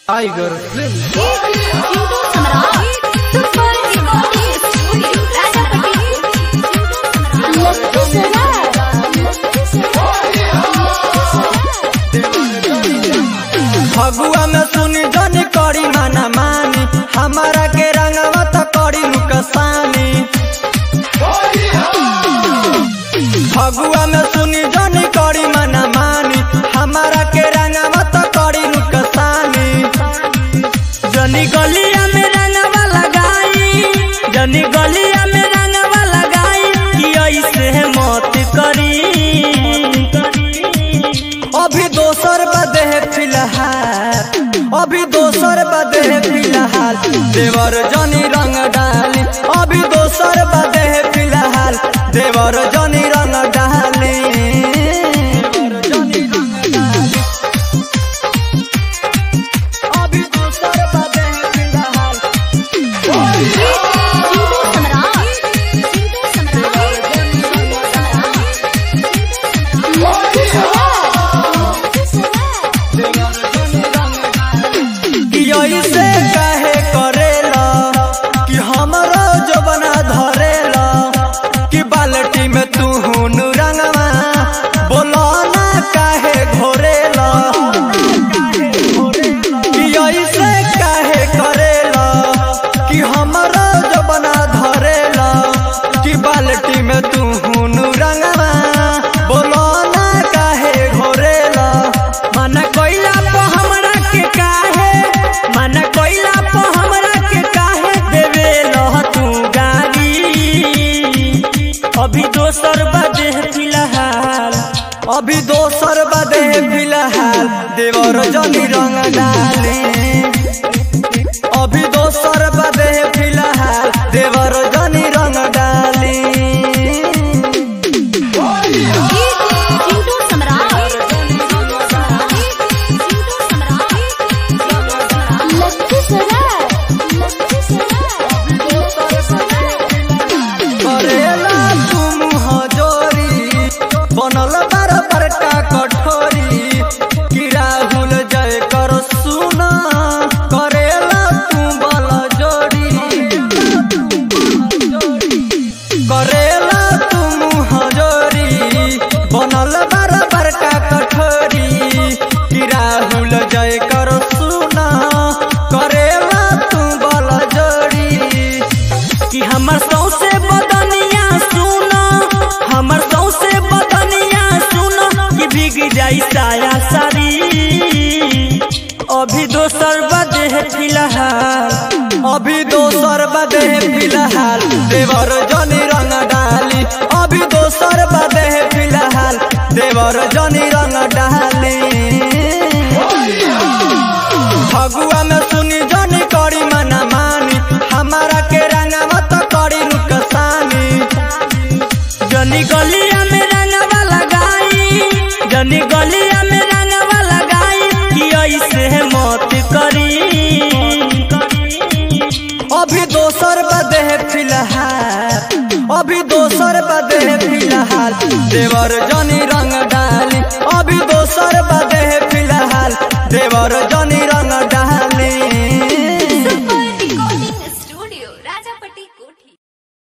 Tiger Phagua में सुनी जनी करी माना मानी हमारा के रंगवा तो करी नुकसानी। फगुआ में सुनी जनी करी माना मानी हमारा के रंगवा तो करी नुकसानी। जनी गलिया में रंगवा लगाई, जनी गलिया में रंगवा लगाई कि ऐसे मत करी। अभी दोसर बदे है फिलहाल, अभी दोसर बदे है फिलहाल देवर जनी रंग डाली। अभी दोसर बदे है फिलहाल देवर जनी रंग डाली। अभी दोसर बदे है फिलहाल ऐसे काहे करेला कि हमरा जो बना धरेला कि बाल्टी में तू हुनु रंगवा बोलो ना काहे घोरेला। कि ऐसे काहे करेला कि हमरा जो बना धरेला कि बाल्टी में तू हुनु रंगवा बोलो ना काहे घोरेला। मन कोइला पे हमरा के काहे, मन कोइला पे हमरा के काहे देवे लह तू गाली। अभी दोसर बदे फिलहाल, अभी दोसर बदे फिलहाल देवर जनी रंग डाले। अभी दोसर बदे फिलहाल देवर जनी रंग डाले। करेला तुम हजोरी बनल बार बड़का कठोरी कि राहुल जय कर सुना करेला तू बल जोड़ी। करेला तुम हजोरी बनल बार बड़का कठोरी कि राहुल जय कर सुना करेला तू बल जोड़ी। कि हमर सौसे बदनिया सुनो, हमर सौसे बदनिया सुनो कि भीग जाई साया सारी। अभी दोसर बदे है फिलहाल, अभी दोसर बदे है फिलहाल देवर जनी रंग डाली। अभी दोसर बदे है फिलहाल देवर जनी रंग डाली। फगुआ में सुनी जनी करी मना मानी हमारा के रंगवा तो करी नुकसानी। जनी गलिया में रंगवा लगाई, जनी गलिया में रंगवा लगाई कि ऐसे मत करी। अभी दोसर बदे है फिलहाल, अभी दोसर बदे है फिलहाल देवर जनी रंग डाली। अभी दोसर बदे है फिलहाल देवर